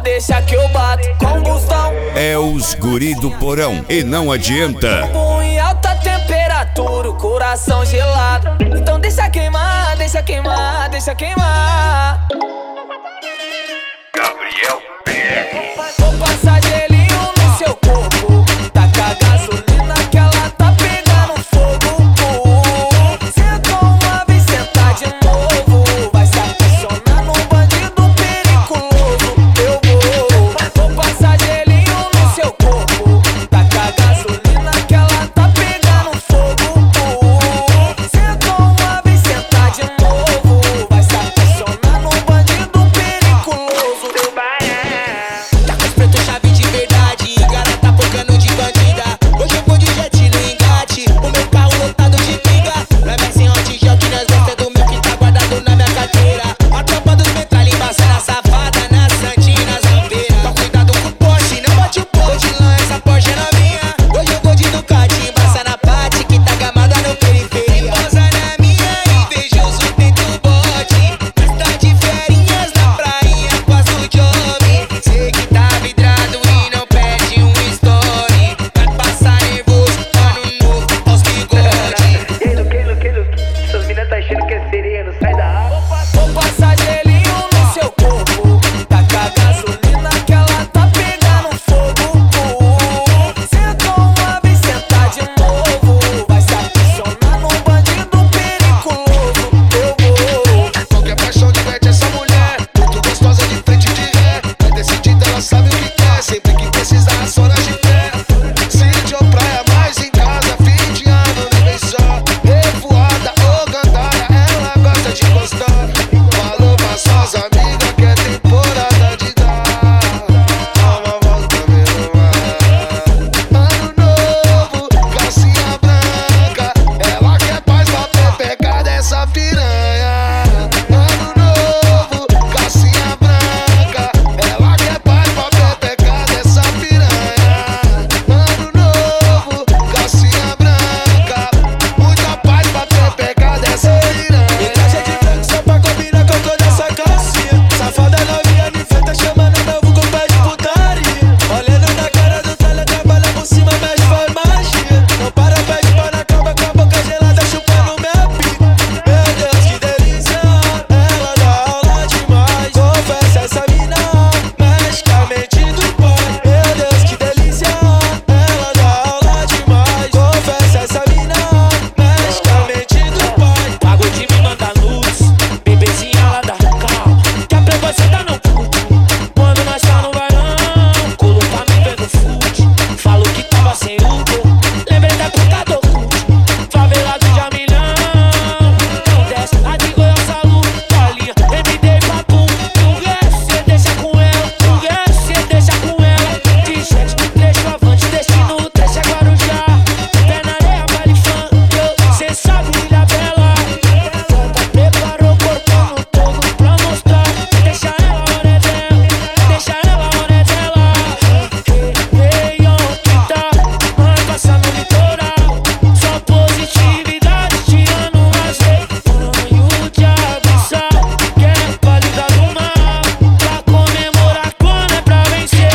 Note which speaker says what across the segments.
Speaker 1: pode deixar que eu bato. Combustão
Speaker 2: É os guri do porão e não adianta.
Speaker 1: em alta temperatura, o coração gelado. Então deixa queimar, deixa queimar, deixa queimar.
Speaker 2: Gabriel PR.
Speaker 1: Vou passar gelinho no seu corpo. Taca gasolina que ela tá pegando fogo. Senta uma vez, senta de novo. Vai se apaixonar num bandido periculoso. Eu vou passar gelinho no seu corpo. Taca gasolina que ela tá pegando fogo. Senta uma vez, senta de novo. Vai se apaixonar num bandido periculoso.
Speaker 3: Tá com os pretos chave de verdade, cara tá focando de bandida. Hoje eu vou de jet no engate, o meu carro lotado de briga. Vai mais sem hot gel que nós gosta do meu que tá guardado na minha carteira. A tropa dos metralha embaçando a safada na Santinha, nas Alveiras. Toma cuidado com o Porsche, não bate o pote, lá essa Porsche é novinha. Hoje eu vou de Ducati, embaçando a Pati que tá gamada no periferia. Posa na minha invejoso dentro do bote. Tá de ferinhas na praia, quase o job. Sei que tá vidrado e não pede um story. Vai passar nervoso, ano novo, aos bigode.
Speaker 4: Essas minas tá achando que é sereia, não sai da água.
Speaker 1: Vou passar gelinho no seu corpo. Taca gasolina que ela tá pegando fogo. Senta uma vez, senta de novo. Vai se apaixonar num bandido periculoso. Eu vou.
Speaker 5: Qualquer paixão diverte essa mulher, muito gostosa de frente de ré. É decidida, ela sabe o que quer, sempre que precisar, só na de pé. Sítio ou praia, mais em casa, fim de ano, nem vem só. Revoada ou gandaia, ela gosta de gostar. Falou pra suas amigas que é temporada de dar. Toma volta mesmo, ano novo, calcinha branca. Ela quer paz pra pegar dessa piranha. Ano novo, calcinha branca. Ela quer paz pra pegar dessa piranha. Ano novo, calcinha branca. Muita paz pra pegar dessa piranha.
Speaker 3: Encaixa de branco só pra combinar com toda essa calcinha. Safada novinha me enfrenta chamando novo com pé de putaria. Olhando na cara do talha, trabalha por cima, mexe, faz magia. Não para, pede pau na cama com a boca gelada, chupando minha pica. Meu Deus, que delícia, ela dá aula demais. Confessa essa mina, mexe com a mente do pai. Meu Deus, que delícia, ela dá aula demais. Confessa essa mina, mexe com a mente do pai. Pagou de me mandar luz, bebezinha lá da cal. Que a preconceita não curte. Quando nós tá no bailão, colou pra mim vendo fute. Falou que tava sem Uber, lembrei da puta do cult. Favelado de Amilhão, não desce. A de Goiás, Salu, Paulinha, MD e Papum. O resto cê deixa com ela, o resto cê deixa com ela. De jet no trecho avante, destino trecho é Guarujá. Pé na areia, baile funk, cê sabe Ilha Bela. Volta, preparou o corpo no todo pra mostrar. Deixa ela a hora dela, deixa ela a hora dela. Réveillon que tá, vai passar no litoral. Só positividade, tirando azeite. Sonho de abissar, que é pálida do mal. Pra comemorar quando é pra vencer.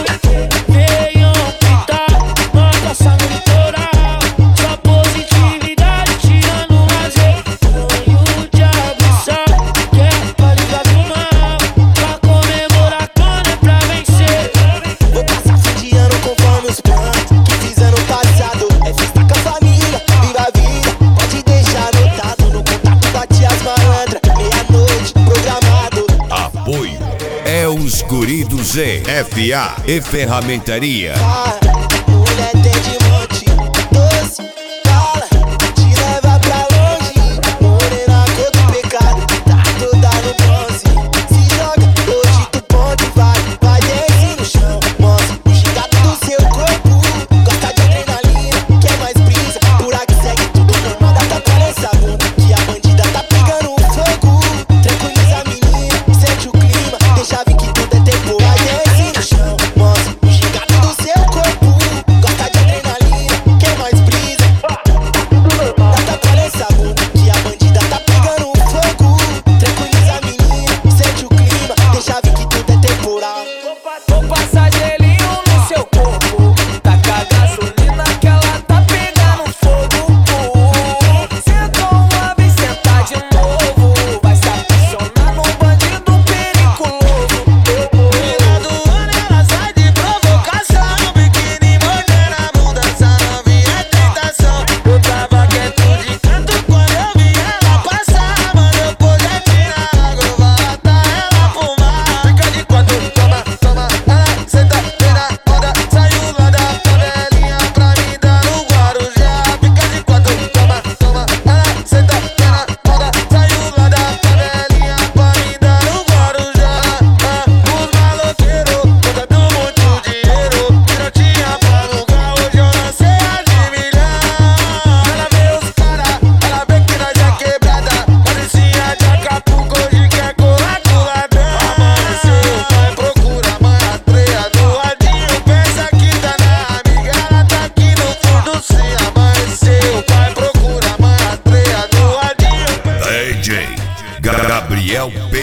Speaker 3: Réveillon que tá, vai passar no litoral. Só positividade, tirando azeite. Sonho de abissar, que é pálida do mal. Pra comemorar quando é pra vencer. Vou passar fim de ano conforme os planos que fizeram no passado. É festa com a família, viva a vida. Pode deixar anotado no contato da tias malandra. Meia-noite, programado.
Speaker 2: Apoio é os guri do Zé. FA e Ferramentaria.
Speaker 3: Mulher tem de monte, doce, fala, te leva pra longe. Morena, cor do pecado, tá toda no bronze. Se joga, hoje tu ponte vai desce no chão. Mostra o gigado do seu corpo, gosta de adrenalina, quer mais brisa. Por aqui segue tudo normal, dá pra nessa bunda que a bandida tá pegando fogo. Tranquiliza a menina, sente o clima, deixa vir que tudo é tempo. Vai desce no chão, mostra o gigado do seu corpo.
Speaker 2: Daniel P.